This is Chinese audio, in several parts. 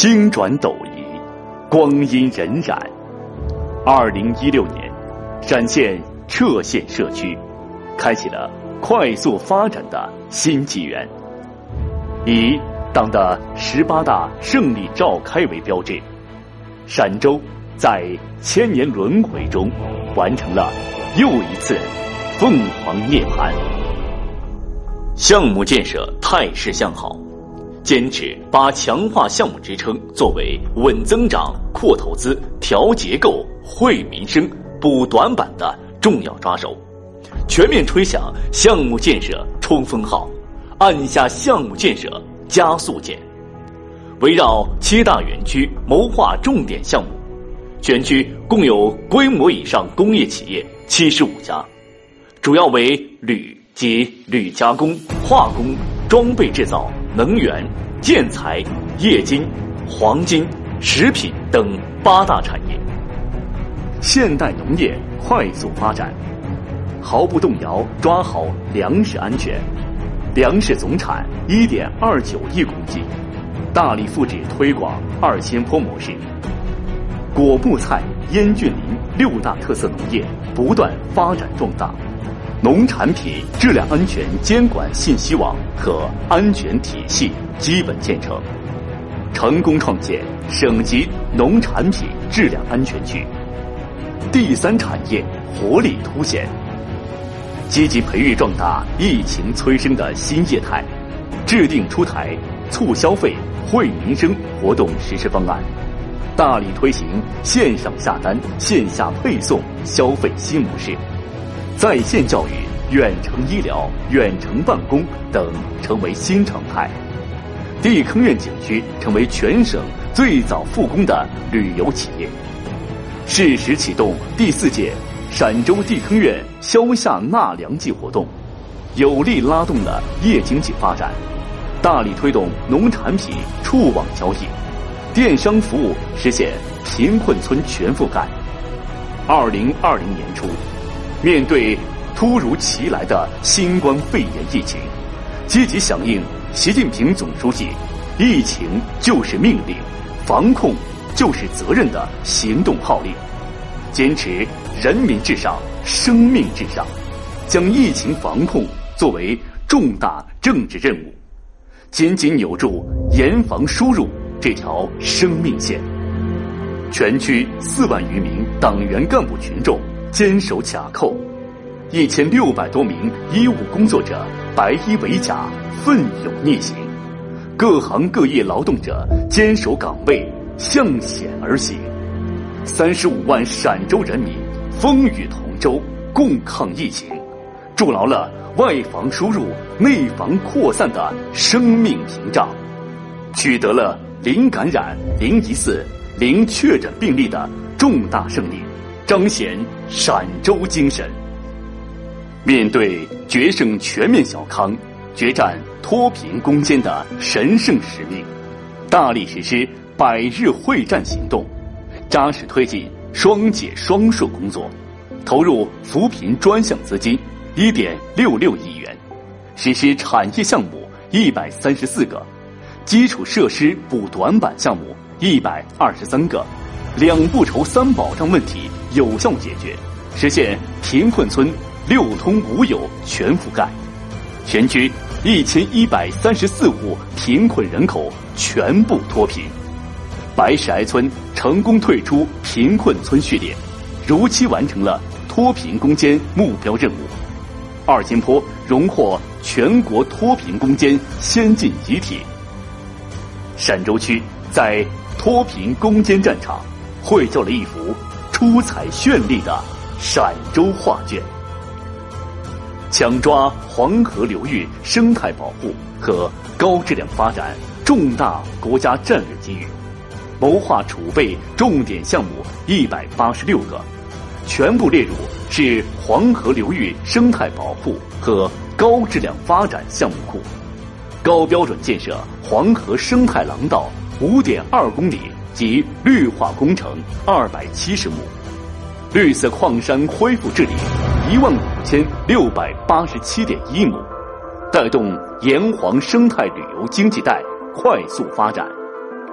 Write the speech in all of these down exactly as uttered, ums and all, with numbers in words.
星转斗移，光阴荏苒。二零一六年，陕县歙县社区开启了快速发展的新纪元。以党的十八大胜利召开为标志，陕州在千年轮回中完成了又一次凤凰涅槃。项目建设态势向好，坚持把强化项目支撑作为稳增长、扩投资、调结构、惠民生、补短板的重要抓手，全面吹响项目建设冲锋号，按下项目建设加速键。围绕七大园区谋划重点项目，全区共有规模以上工业企业七十五家，主要为铝及铝加工、化工、装备制造、能源、建材、冶金、黄金、食品等八大产业。现代农业快速发展，毫不动摇抓好粮食安全，粮食总产 一点二九亿公斤，大力复制推广二千坡模式。果木菜、烟菌林六大特色农业不断发展壮大，农产品质量安全监管信息网和安全体系基本建成，成功创建省级农产品质量安全区。第三产业活力凸显，积极培育壮大疫情催生的新业态，制定出台促消费、惠民生活动实施方案，大力推行线上下单、线下配送消费新模式，在线教育、远程医疗、远程办公等成为新常态。地坑院景区成为全省最早复工的旅游企业，适时启动第四届陕州地坑院消夏纳凉季活动，有力拉动了夜经济发展，大力推动农产品触网交易，电商服务实现贫困村全覆盖。二零二零年初，面对突如其来的新冠肺炎疫情，积极响应习近平总书记“疫情就是命令，防控就是责任”的行动号令，坚持人民至上、生命至上，将疫情防控作为重大政治任务，紧紧扭住严防输入这条生命线。全区四万余名党员干部群众坚守卡扣，一千六百多名医务工作者白衣为甲，奋勇逆行，各行各业劳动者坚守岗位，向险而行。三十五万陕州人民风雨同舟，共抗疫情，筑牢了外防输入、内防扩散的生命屏障，取得了零感染、零疑似、零确诊病例的重大胜利，彰显陕州精神。面对决胜全面小康、决战脱贫攻坚的神圣使命，大力实施百日会战行动，扎实推进双解双数工作，投入扶贫专项资金 一点六六亿元，实施产业项目一百三十四个，基础设施补短板项目一百二十三个，两不愁三保障问题有效解决，实现贫困村六通五有全覆盖，全区一千一百三十四户贫困人口全部脱贫。白石崖村成功退出贫困村序列，如期完成了脱贫攻坚目标任务。二千坡荣获全国脱贫攻坚先进集体。陕州区在脱贫攻坚战场绘就了一幅出彩绚丽的陕州画卷。抢抓黄河流域生态保护和高质量发展重大国家战略机遇，谋划储备重点项目一百八十六个，全部列入是黄河流域生态保护和高质量发展项目库，高标准建设黄河生态廊道 五点二公里及绿化工程二百七十亩，绿色矿山恢复治理一万五千六百八十七点一亩，带动沿黄生态旅游经济带快速发展，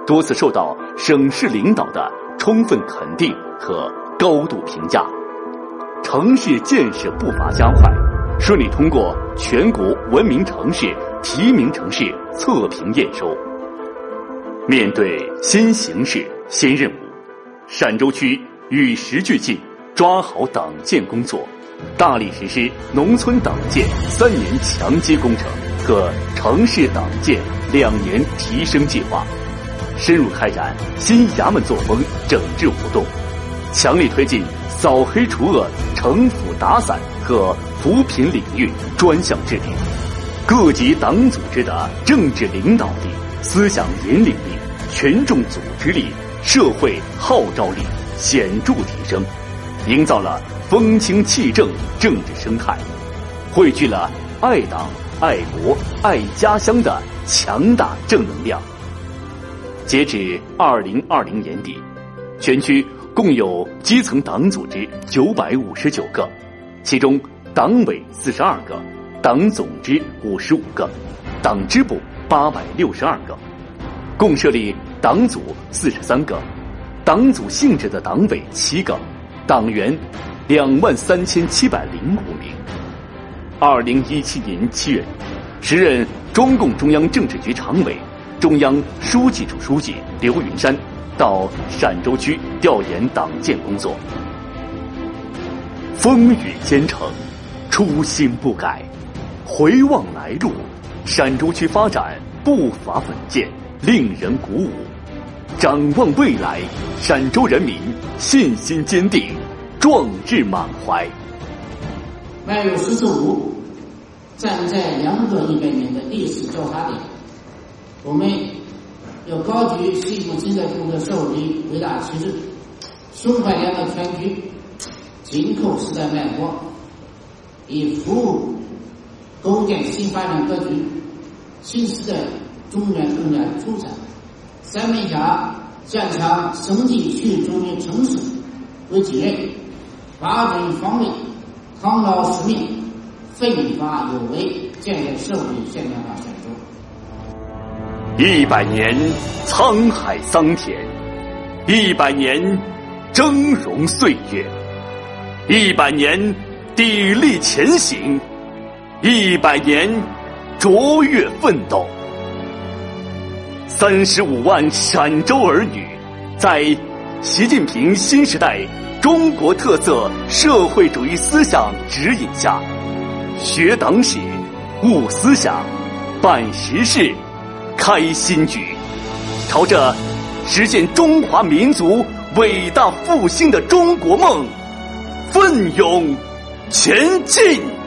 多次受到省市领导的充分肯定和高度评价，城市建设步伐加快，顺利通过全国文明城市提名城市测评验收。面对新形势、新任务，陕州区与时俱进，抓好党建工作，大力实施农村党建三年强基工程和城市党建两年提升计划，深入开展新衙门作风整治活动，强力推进扫黑除恶、惩腐打散和扶贫领域专项治理，各级党组织的政治领导力、思想引领力、群众组织力、社会号召力显著提升，营造了风清气正政治生态，汇聚了爱党、爱国、爱家乡的强大正能量。截至二零二零年底，全区共有基层党组织九百五十九个，其中党委四十二个，党总支五十五个，党支部八百六十二个，共设立党组四十三个，党组性质的党委七个，党员两万三千七百零五名。二零一七年七月，时任中共中央政治局常委、中央书记处书记刘云山到陕州区调研党建工作。风雨兼程，初心不改，回望来路，陕州区发展步伐稳健，令人鼓舞。展望未来，陕州人民信心坚定，壮志满怀。 迈入“十四五”，站在两个一百年的历史交叉点，我们要高举西部经济中的胜利伟大旗帜，胸怀两个全局，紧扣时代脉搏，以服务构建新发展格局、新时代中原更加出彩。三面下加强省级区中心城市为己任，八准方位，抗劳使命，奋发有为，建设社会现代化陕州。 一百年沧海桑田，一百年峥嵘岁月，一百年砥砺前行，一百年卓越奋斗。三十五万陕州儿女，在习近平新时代中国特色社会主义思想指引下，学党史、悟思想、办实事、开新局，朝着实现中华民族伟大复兴的中国梦奋勇前进。